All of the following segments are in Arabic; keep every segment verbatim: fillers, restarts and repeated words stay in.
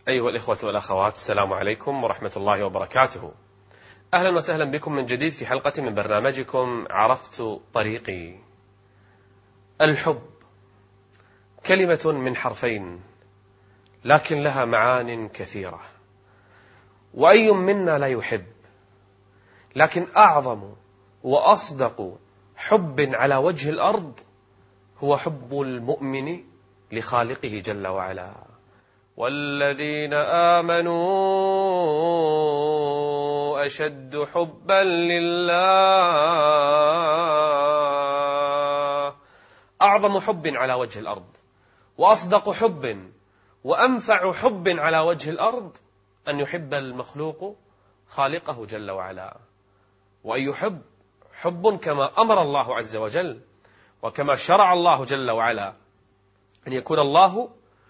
أيها الإخوة والأخوات، السلام عليكم ورحمة الله وبركاته. أهلا وسهلا بكم من جديد في حلقة من برنامجكم عرفت طريقي. الحب كلمة من حرفين لكن لها معان كثيرة، وأي منا لا يحب، لكن أعظم وأصدق حب على وجه الأرض هو حب المؤمن لخالقه جل وعلا. والذين آمنوا أشد حبا لله. أعظم حب على وجه الأرض وأصدق حب وأنفع حب على وجه الأرض أن يحب المخلوق خالقه جل وعلا، وأن يحب حب كما أمر الله عز وجل وكما شرع الله جل وعلا، أن يكون الله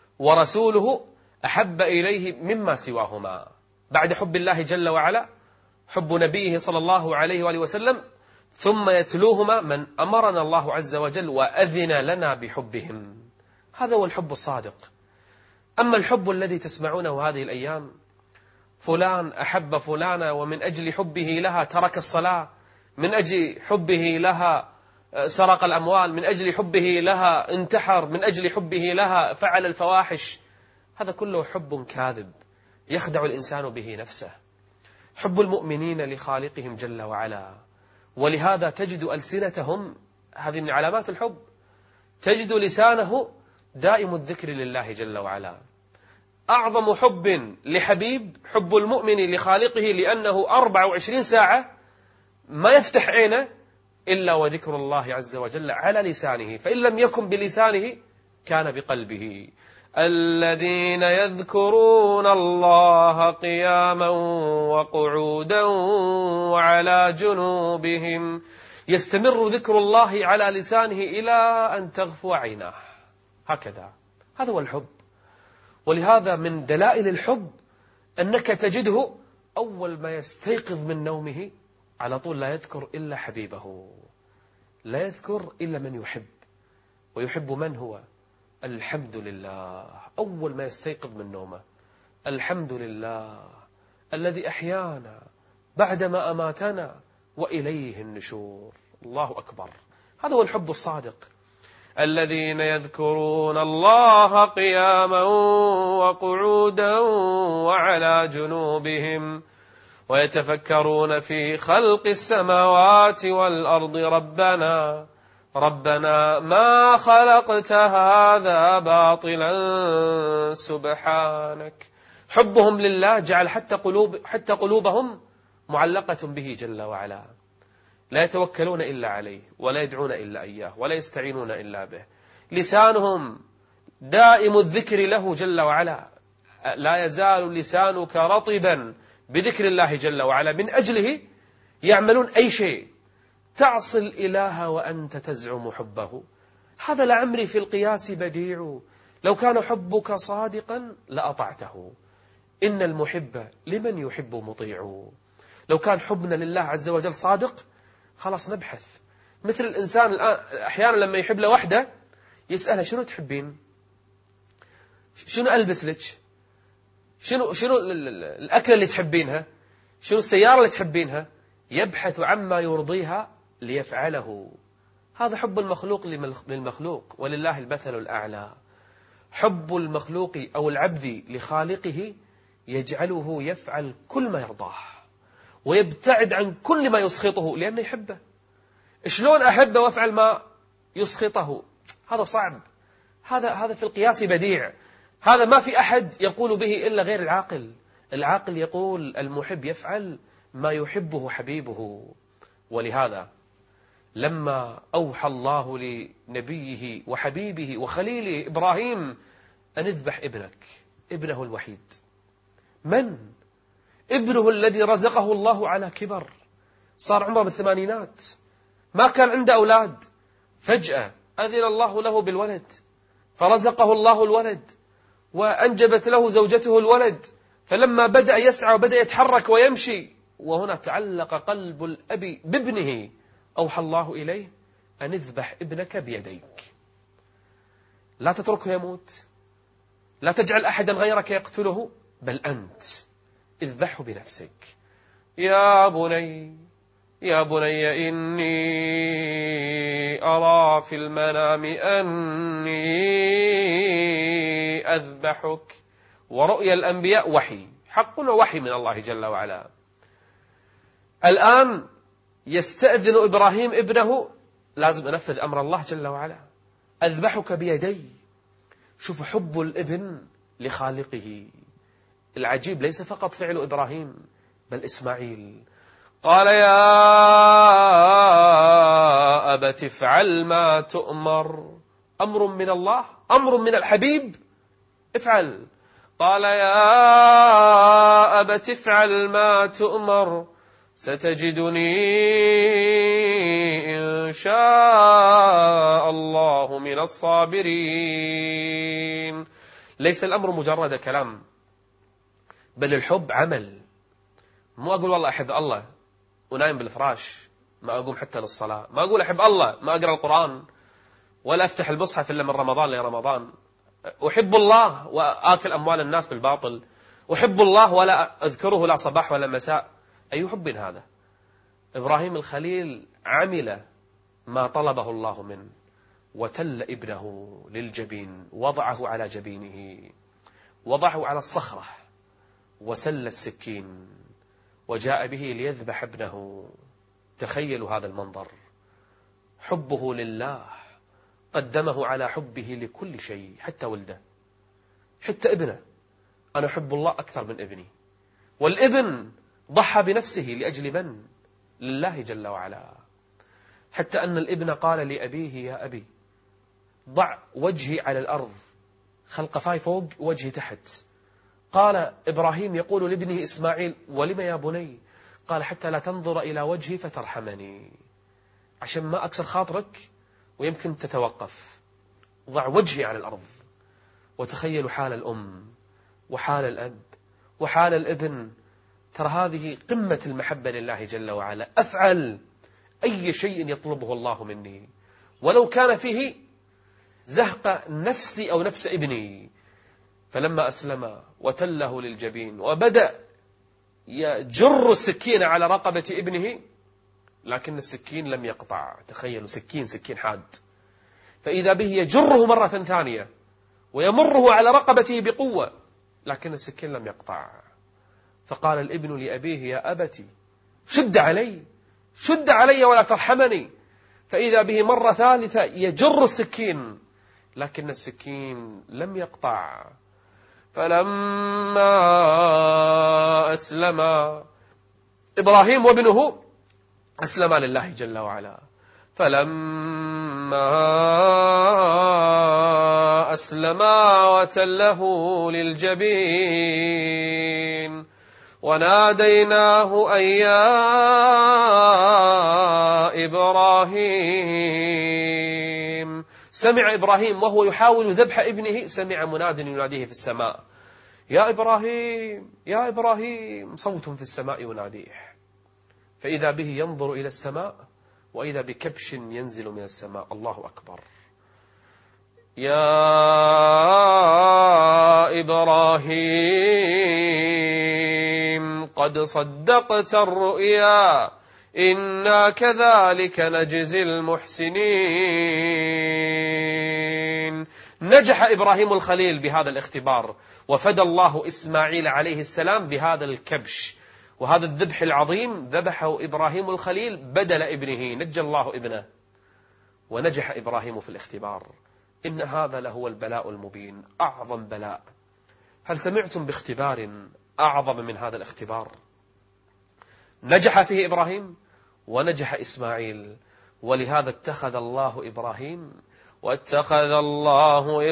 ورسوله أحب إليه مما سواهما. بعد حب الله جل وعلا حب نبيه صلى الله عليه وآله وسلم، ثم يتلوهما من أمرنا الله عز وجل وأذن لنا بحبهم. هذا هو الحب الصادق. أما الحب الذي تسمعونه هذه الأيام، فلان أحب فلانا ومن أجل حبه لها ترك الصلاة، من أجل حبه لها سرق الأموال، من أجل حبه لها انتحر، من أجل حبه لها فعل الفواحش. هذا كله حب كاذب يخدع الإنسان به نفسه. حب المؤمنين لخالقهم جل وعلا، ولهذا تجد ألسنتهم، هذه من علامات الحب، تجد لسانه دائم الذكر لله جل وعلا. أعظم حب لحبيب حب المؤمن لخالقه، لأنه أربع وعشرين ساعة ما يفتح عينه إلا وذكر الله عز وجل على لسانه، فإن لم يكن بلسانه كان بقلبه. الذين يذكرون الله قياما وقعودا وعلى جنوبهم. يستمر ذكر الله على لسانه إلى أن تغفو عيناه، هكذا. هذا هو الحب. ولهذا من دلائل الحب أنك تجده أول ما يستيقظ من نومه على طول لا يذكر إلا حبيبه، لا يذكر إلا من يحب. ويحب من هو؟ الحمد لله. أول ما يستيقظ من نومه الحمد لله الذي أحيانا بعدما أماتنا وإليه النشور. الله أكبر. هذا هو الحب الصادق. الذين يذكرون الله قياما وقعودا وعلى جنوبهم ويتفكرون في خلق السماوات والأرض ربنا ربنا ما خلقت هذا باطلا سبحانك. حبهم لله جعل حتى قلوب حتى قلوبهم معلقة به جل وعلا، لا يتوكلون إلا عليه ولا يدعون إلا إياه ولا يستعينون إلا به. لسانهم دائم الذكر له جل وعلا، لا يزال لسانك رطبا بذكر الله جل وعلا، من أجله يعملون أي شيء. تعصي الإله وأنت تزعم حبه، هذا لعمري في القياس بديع. لو كان حبك صادقا لأطعته، إن المحب لمن يحب مطيع. لو كان حبنا لله عز وجل صادق خلاص نبحث. مثل الإنسان الآن أحيانا لما يحب له وحدة يسألها شنو تحبين، شنو ألبس لك، شنو شنو الأكل اللي تحبينها، شنو السيارة اللي تحبينها. يبحث عما يرضيها ليفعله. هذا حب المخلوق للمخلوق، ولله المثل الأعلى. حب المخلوق أو العبد لخالقه يجعله يفعل كل ما يرضاه ويبتعد عن كل ما يسخطه لأنه يحبه. شلون أحبه وأفعل ما يسخطه؟ هذا صعب. هذا هذا في القياس بديع. هذا ما في أحد يقول به إلا غير العاقل. العاقل يقول المحب يفعل ما يحبه حبيبه. ولهذا لما أوحى الله لنبيه وحبيبه وخليله إبراهيم أن اذبح ابنك، ابنه الوحيد، من؟ ابنه الذي رزقه الله على كبر، صار عمره بالثمانينات، ما كان عنده أولاد، فجأة أذن الله له بالولد، فرزقه الله الولد وأنجبت له زوجته الولد. فلما بدأ يسعى وبدأ يتحرك ويمشي، وهنا تعلق قلب الأب بابنه، أوحى الله إليه أن اذبح ابنك بيديك، لا تتركه يموت، لا تجعل أحدا غيرك يقتله، بل أنت اذبحه بنفسك. يا بني يا بني إني أرى في المنام أني أذبحك. ورؤيا الأنبياء وحي، حق وحي من الله جل وعلا. الآن يستأذن إبراهيم ابنه، لازم أنفذ أمر الله جل وعلا، أذبحك بيدي. شوف حب الابن لخالقه العجيب، ليس فقط فعل إبراهيم بل إسماعيل. قال يا أبت افعل ما تؤمر. أمر من الله، أمر من الحبيب، افعل. قال يا أبت افعل ما تؤمر ستجدني إن شاء الله من الصابرين. ليس الأمر مجرد كلام، بل الحب عمل. مو أقول والله أحب الله ونايم بالفراش ما أقوم حتى للصلاة، ما أقول أحب الله ما أقرأ القرآن ولا أفتح المصحف إلا من رمضان لرمضان. أحب الله وآكل أموال الناس بالباطل، أحب الله ولا أذكره لا صباح ولا مساء. أي حب هذا؟ إبراهيم الخليل عمل ما طلبه الله منه، وتل ابنه للجبين، وضعه على جبينه، وضعه على الصخرة، وسل السكين وجاء به ليذبح ابنه. تخيلوا هذا المنظر، حبه لله قدمه على حبه لكل شيء، حتى ولده، حتى ابنه. أنا أحب الله أكثر من ابني. والابن ضحى بنفسه لأجل من؟ لله جل وعلا. حتى أن الابن قال لأبيه يا أبي ضع وجهي على الأرض، خلق فاي فوق وجهي تحت. قال إبراهيم يقول لابنه إسماعيل ولم يا بني؟ قال حتى لا تنظر إلى وجهي فترحمني، عشان ما أكسر خاطرك ويمكن تتوقف. ضع وجهي على الأرض. وتخيلوا حال الأم وحال الأب وحال الابن. ترى هذه قمة المحبة لله جل وعلا. أفعل أي شيء يطلبه الله مني ولو كان فيه زهق نفسي أو نفس ابني. فلما أسلم وتله للجبين وبدأ يجر السكين على رقبة ابنه، لكن السكين لم يقطع. تخيلوا سكين سكين حاد. فإذا به يجره مرة ثانية ويمره على رقبته بقوة، لكن السكين لم يقطع. فقال الابن لأبيه يا أبتي شد علي، شد علي ولا ترحمني. فإذا به مرة ثالثة يجر السكين، لكن السكين لم يقطع. فلما أسلم إبراهيم وابنه أسلم لله جل وعلا. فلما أسلما وتله للجبين وناديناه أن يا إبراهيم. سمع إبراهيم وهو يحاول ذبح ابنه، سمع مناد يناديه في السماء يا إبراهيم يا إبراهيم. صوت في السماء يناديه. فإذا به ينظر إلى السماء وإذا بكبش ينزل من السماء. الله أكبر. يا إبراهيم قد صدقت الرؤيا إنا كذلك نجزي المحسنين. نجح إبراهيم الخليل بهذا الاختبار، وفدى الله إسماعيل عليه السلام بهذا الكبش، وهذا الذبح العظيم ذبحه إبراهيم الخليل بدل ابنه. نجى الله ابنه ونجح إبراهيم في الاختبار. إن هذا لهو البلاء المبين، أعظم بلاء. هل سمعتم باختبار أعظم من هذا الاختبار؟ نجح فيه إبراهيم ونجح إسماعيل، ولهذا اتخذ الله إبراهيم واتخذ الله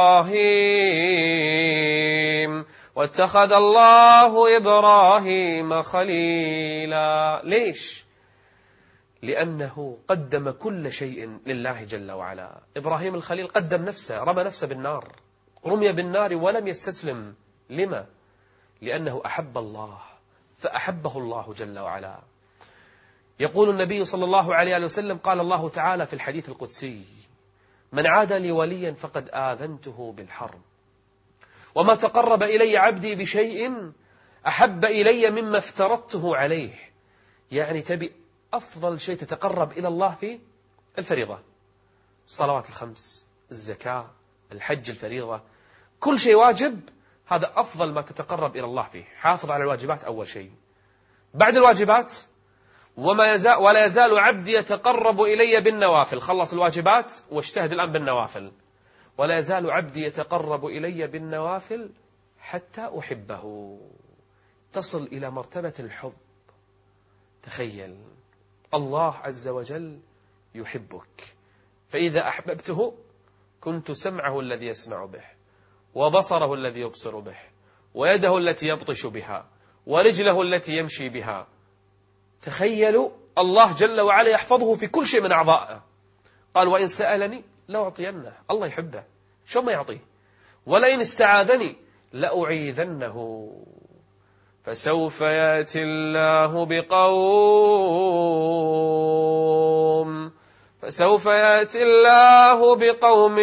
إبراهيم واتخذ الله إبراهيم خليلا. ليش؟ لأنه قدم كل شيء لله جل وعلا. إبراهيم الخليل قدم نفسه، رمى نفسه بالنار، رمي بالنار ولم يستسلم. لما؟ لأنه أحب الله فأحبه الله جل وعلا. يقول النبي صلى الله عليه وسلم قال الله تعالى في الحديث القدسي من عادى لي وليا فقد آذنته بالحرب. وما تقرب إلي عبدي بشيء أحب إلي مما افترضته عليه. يعني تبي أفضل شيء تتقرب إلى الله فيه الفريضة، الصلوات الخمس، الزكاة، الحج الفريضة، كل شيء واجب، هذا أفضل ما تتقرب إلى الله فيه. حافظ على الواجبات أول شيء. بعد الواجبات وما يزال ولا يزال عبدي يتقرب إلي بالنوافل. خلص الواجبات واجتهد الآن بالنوافل. ولا يزال عبدي يتقرب إلي بالنوافل حتى أحبه. تصل إلى مرتبة الحب. تخيل الله عز وجل يحبك، فإذا أحببته كنت سمعه الذي يسمع به، وبصره الذي يبصر به، ويده التي يبطش بها، ورجله التي يمشي بها. تخيلوا الله جل وعلا يحفظه في كل شيء من أعضائه. قال وإن سألني لأعطينه. الله يحبه، شو ما يعطيه. ولئن استعاذني لأعيذنه. فسوف يأتي الله بقوم فسوف يأتي الله بقوم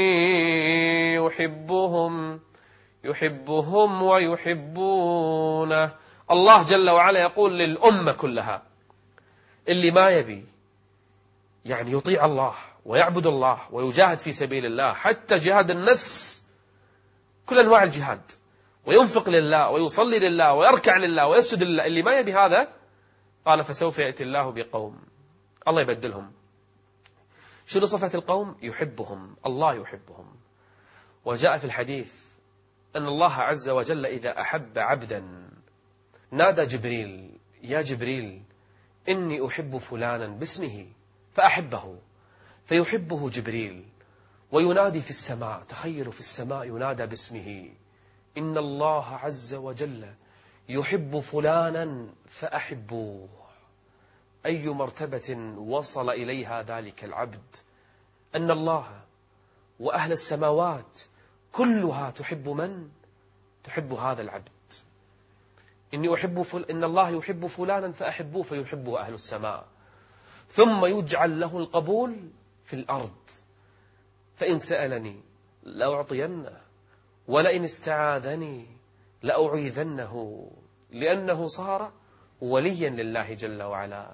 يحبهم يحبهم ويحبونه. الله جل وعلا يقول للأمة كلها، اللي ما يبي يعني يطيع الله ويعبد الله ويجاهد في سبيل الله، حتى جهاد النفس، كل أنواع الجهاد، وينفق لله ويصلي لله ويركع لله ويسجد لله، اللي ما يبي هذا قال فسوف يأتي الله بقوم، الله يبدلهم. شنو صفة القوم؟ يحبهم، الله يحبهم. وجاء في الحديث أن الله عز وجل إذا أحب عبدا نادى جبريل يا جبريل إني أحب فلانا باسمه فأحبه، فيحبه جبريل وينادي في السماء. تخيلوا في السماء ينادى باسمه، إن الله عز وجل يحب فلانا فأحبوه. أي مرتبة وصل إليها ذلك العبد، أن الله وأهل السماوات كلها تحب من؟ تحب هذا العبد. إني أحب فل... إن الله يحب فلانا فأحبوه، فيحبه أهل السماء، ثم يجعل له القبول في الأرض. فإن سألني لأعطينه، ولئن استعاذني لأعيذنه، لأنه صار وليا لله جل وعلا.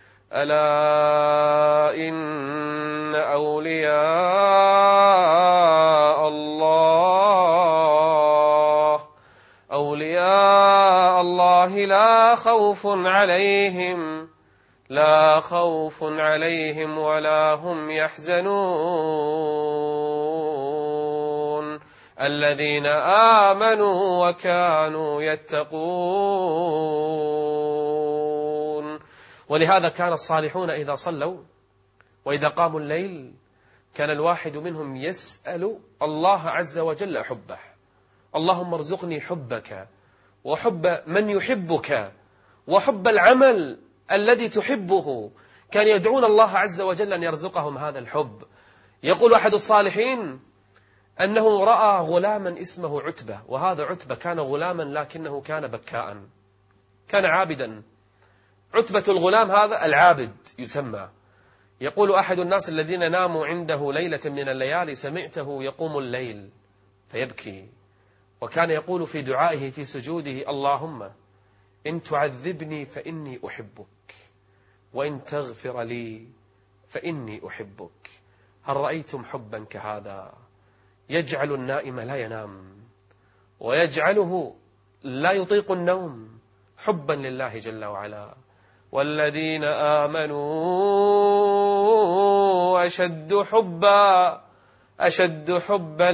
ألا إن أولياء الله أولياء الله لا خوف عليهم لا خوف عليهم ولا هم يحزنون الذين آمنوا وكانوا يتقون. ولهذا كان الصالحون إذا صلوا وإذا قاموا الليل كان الواحد منهم يسأل الله عز وجل حبه. اللهم ارزقني حبك وحب من يحبك وحب العمل الذي تحبه. كان يدعون الله عز وجل أن يرزقهم هذا الحب. يقول أحد الصالحين أنه رأى غلاما اسمه عتبة، وهذا عتبة كان غلاما لكنه كان بكاء، كان عابدا. عتبة الغلام هذا العابد يسمى. يقول أحد الناس الذين ناموا عنده ليلة من الليالي سمعته يقوم الليل فيبكي، وكان يقول في دعائه في سجوده اللهم إن تعذبني فإني أحبك وإن تغفر لي فإني أحبك. هل رأيتم حبا كهذا يجعل النائم لا ينام ويجعله لا يطيق النوم؟ حبا لله جل وعلا. والذين آمنوا أشد حبا أشد حبا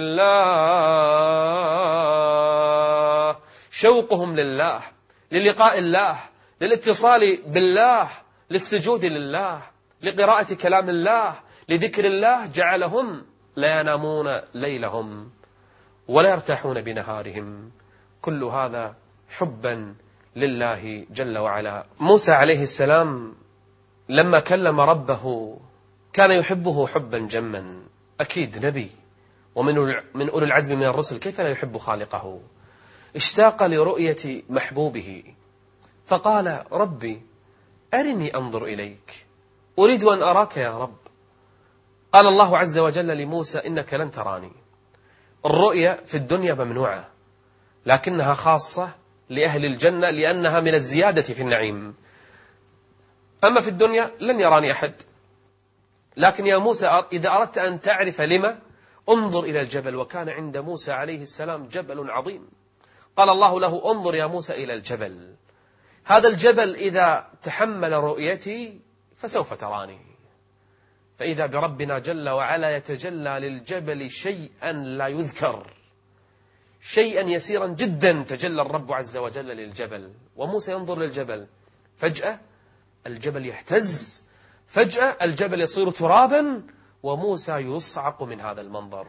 لله. شوقهم لله، للقاء الله، للاتصال بالله، للسجود لله، لقراءة كلام الله، لذكر الله، جعلهم لا ينامون ليلهم ولا يرتاحون بنهارهم. كل هذا حبا لله جل وعلا. موسى عليه السلام لما كلم ربه كان يحبه حبا جما. أكيد نبي ومن من أولي العزم من الرسل، كيف لا يحب خالقه؟ اشتاق لرؤية محبوبه فقال ربي أرني أنظر إليك، أريد أن أراك يا رب. قال الله عز وجل لموسى إنك لن تراني الرؤية في الدنيا ممنوعة، لكنها خاصة لأهل الجنة لأنها من الزيادة في النعيم. أما في الدنيا لن يراني أحد. لكن يا موسى إذا أردت أن تعرف لما، انظر إلى الجبل. وكان عند موسى عليه السلام جبل عظيم، قال الله له انظر يا موسى إلى الجبل، هذا الجبل إذا تحمل رؤيتي فسوف تراني. فإذا بربنا جل وعلا يتجلى للجبل شيئا لا يذكر، شيئا يسيرا جدا تجلى الرب عز وجل للجبل، وموسى ينظر للجبل، فجأة الجبل يهتز، فجأة الجبل يصير ترابا، وموسى يصعق من هذا المنظر.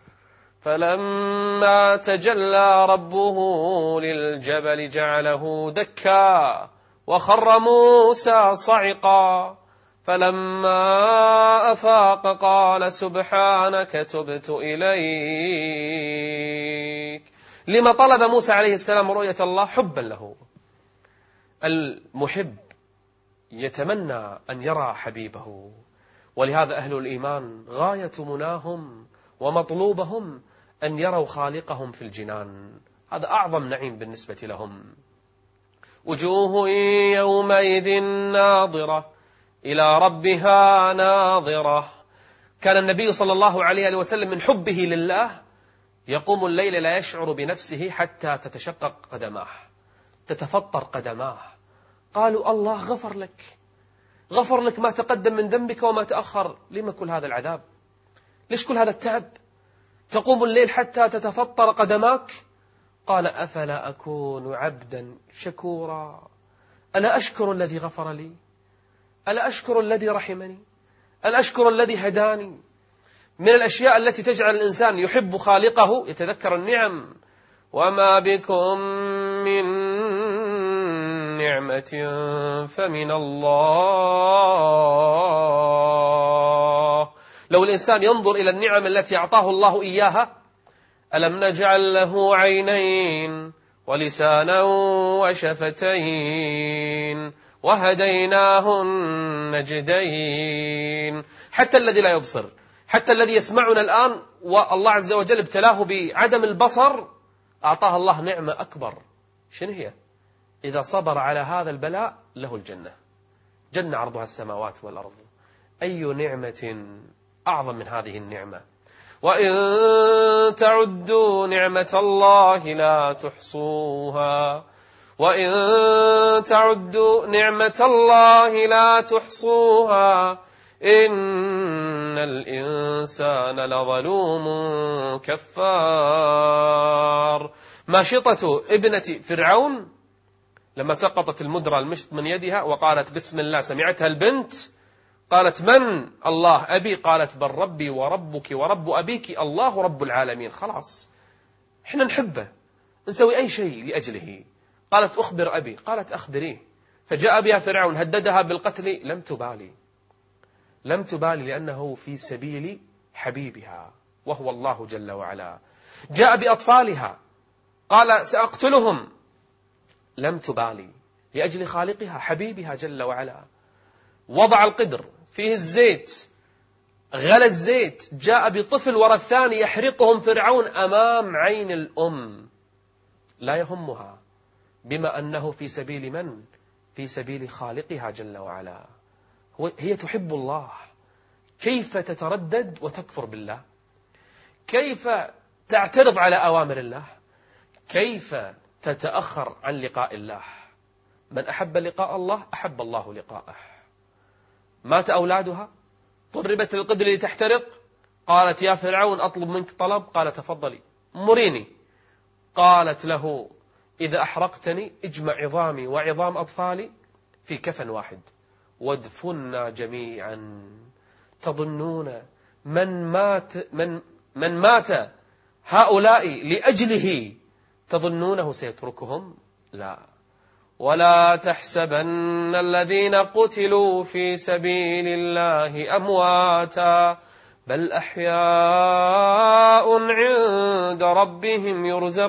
فلما تجلى ربه للجبل جعله دكا وخر موسى صعقا، فلما أفاق قال سبحانك تبت إليك. لما طلب موسى عليه السلام رؤية الله؟ حبا له. المحب يتمنى أن يرى حبيبه، ولهذا أهل الإيمان غاية مناهم ومطلوبهم أن يروا خالقهم في الجنان، هذا أعظم نعيم بالنسبة لهم. وجوه يومئذ ناظرة إلى ربها ناظرة. كان النبي صلى الله عليه وسلم من حبه لله يقوم الليل لا يشعر بنفسه حتى تتشقق قدماه، تتفطر قدماه. قالوا الله غفر لك، غفر لك ما تقدم من ذنبك وما تأخر، لما كل هذا العذاب؟ ليش كل هذا التعب؟ تقوم الليل حتى تتفطر قدماك؟ قال أفلا أكون عبدا شكورا؟ ألا أشكر الذي غفر لي؟ ألا أشكر الذي رحمني؟ ألا أشكر الذي هداني؟ من الأشياء التي تجعل الإنسان يحب خالقه يتذكر النعم. وما بكم من نعمة فمن الله. لو الإنسان ينظر إلى النعم التي أعطاه الله إياها، ألم نجعل له عينين ولسانا وشفتين وهديناه النجدين. حتى الذي لا يبصر، حتى الذي يسمعنا الآن والله عز وجل ابتلاه بعدم البصر، أعطاه الله نعمة أكبر. شنو هي؟ إذا صبر على هذا البلاء له الجنة، جنة عرضها السماوات والأرض. أي نعمة أعظم من هذه النعمة؟ وإن تعدوا نعمة الله لا تحصوها، وإن تعدوا نعمة الله لا تحصوها إن الإنسان لظلوم كفار. ماشطة ابنة فرعون لما سقطت المدرة المشط من يدها وقالت بسم الله، سمعتها البنت قالت من؟ الله أبي. قالت بل ربي وربك ورب أبيك الله رب العالمين. خلاص احنا نحبه، نسوي أي شيء لأجله. قالت أخبر أبي. قالت أخبريه. فجاء بها فرعون هددها بالقتل، لم تبالي، لم تبالي لأنه في سبيل حبيبها وهو الله جل وعلا. جاء بأطفالها قال سأقتلهم، لم تبالي لأجل خالقها حبيبها جل وعلا. وضع القدر فيه الزيت، غلى الزيت، جاء بطفل ورا الثاني يحرقهم فرعون أمام عين الأم، لا يهمها بما أنه في سبيل من؟ في سبيل خالقها جل وعلا. هي تحب الله. كيف تتردد وتكفر بالله؟ كيف تعترض على أوامر الله؟ كيف تتأخر عن لقاء الله؟ من أحب لقاء الله أحب الله لقاءه. مات أولادها، طربت القدر لتحترق، قالت يا فرعون أطلب منك طلب، قال تفضلي مريني. قالت له إذا أحرقتني اجمع عظامي وعظام أطفالي في كفن واحد وادفنا جميعا. تظنون من مات من من مات هؤلاء لأجله تظنونه سيتركهم؟ لا. ولا تحسبن الذين قتلوا في سبيل الله أمواتا بل أحياء عند ربهم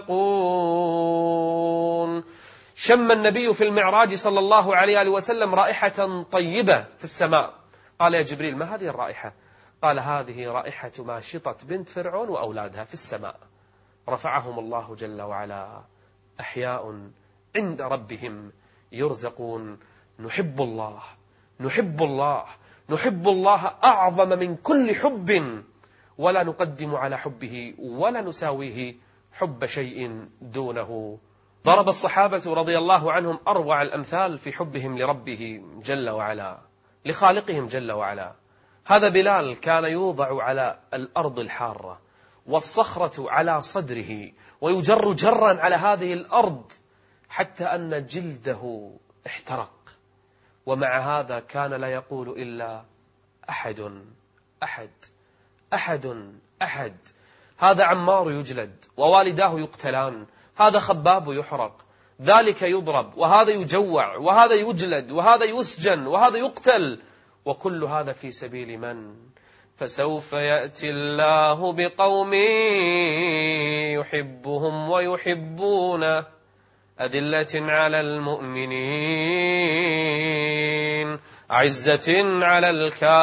يرزقون. شم النبي في المعراج صلى الله عليه وسلم رائحة طيبة في السماء. قال يا جبريل ما هذه الرائحة؟ قال هذه رائحة ماشطة بنت فرعون وأولادها في السماء. رفعهم الله جل وعلا أحياء عند ربهم يرزقون. نحب الله نحب الله نحب الله أعظم من كل حب، ولا نقدم على حبه ولا نساويه حب شيء دونه. ضرب الصحابة رضي الله عنهم أروع الأمثال في حبهم لربه جل وعلا، لخالقهم جل وعلا. هذا بلال كان يوضع على الأرض الحارة والصخرة على صدره ويجر جرا على هذه الأرض حتى أن جلده احترق، ومع هذا كان لا يقول إلا أحد أحد أحد أحد. هذا عمار يجلد ووالداه يقتلان، هذا خباب يحرق، ذلك يضرب، وهذا يجوع، وهذا يجلد، وهذا يسجن، وهذا يقتل، وكل هذا في سبيل من؟ فسوف يأتي الله بقوم يحبهم ويحبونه أذلة على المؤمنين أعزة على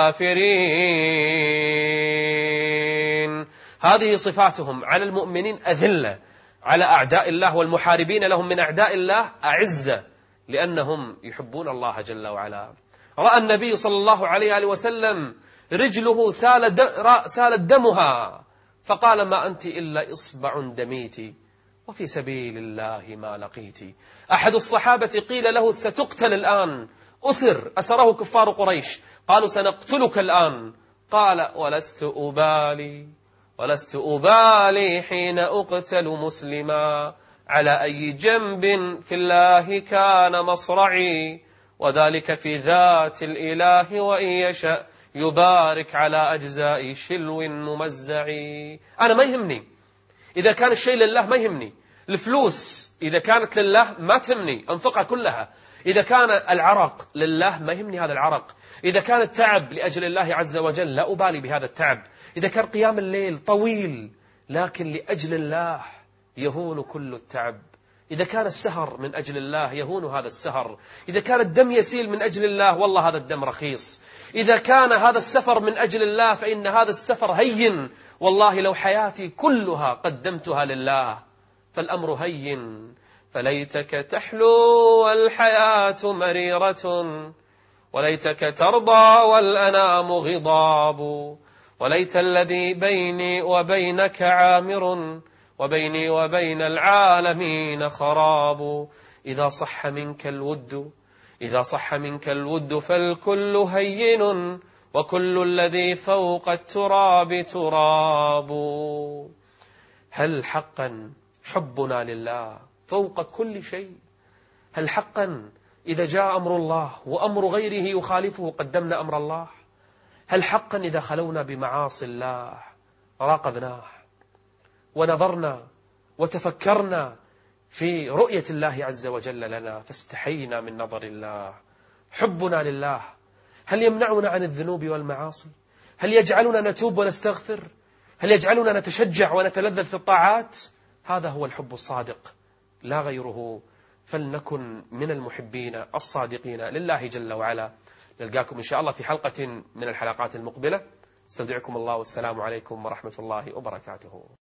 الكافرين. هذه صفاتهم: على المؤمنين أذلة، على أعداء الله والمحاربين لهم من أعداء الله أعزة، لأنهم يحبون الله جل وعلا. رأى النبي صلى الله عليه وسلم رجله سالت دمها فقال: ما أنت إلا إصبع دميت وفي سبيل الله ما لقيت. أحد الصحابة قيل له: ستقتل الآن، أسر أسره كفار قريش، قالوا: سنقتلك الآن. قال: ولست أبالي ولست أبالي حين أقتل مسلما، على أي جنب في الله كان مصرعي، وذلك في ذات الإله وإن يشاء يبارك على أجزاء شلو ممزعي. أنا ما يهمني إذا كان الشيء لله، ما يهمني الفلوس إذا كانت لله ما تهمني، أنفقها كلها. إذا كان العرق لله ما يهمني هذا العرق. إذا كان التعب لأجل الله عز وجل لا أبالي بهذا التعب. إذا كان قيام الليل طويل لكن لأجل الله يهون كل التعب. إذا كان السهر من أجل الله يهون هذا السهر. إذا كان الدم يسيل من أجل الله والله هذا الدم رخيص. إذا كان هذا السفر من أجل الله فإن هذا السفر هين، والله لو حياتي كلها قدمتها لله فالأمر هين. فليتك تحلو والحياة مريرة، وليتك ترضى والأنام غضاب، وليت الذي بيني وبينك عامر، وبيني وبين العالمين خراب. إذا صح منك الود إذا صح منك الود فالكل هين، وكل الذي فوق التراب تراب. هل حقا حبنا لله فوق كل شيء؟ هل حقا إذا جاء أمر الله وأمر غيره يخالفه قدمنا أمر الله؟ هل حقا إذا خلونا بمعاصي الله راقبناه ونظرنا وتفكرنا في رؤية الله عز وجل لنا فاستحينا من نظر الله؟ حبنا لله هل يمنعنا عن الذنوب والمعاصي؟ هل يجعلنا نتوب ونستغفر؟ هل يجعلنا نتشجع ونتلذذ في الطاعات؟ هذا هو الحب الصادق لا غيره. فلنكن من المحبين الصادقين لله جل وعلا. نلقاكم إن شاء الله في حلقة من الحلقات المقبلة. استودعكم الله والسلام عليكم ورحمة الله وبركاته.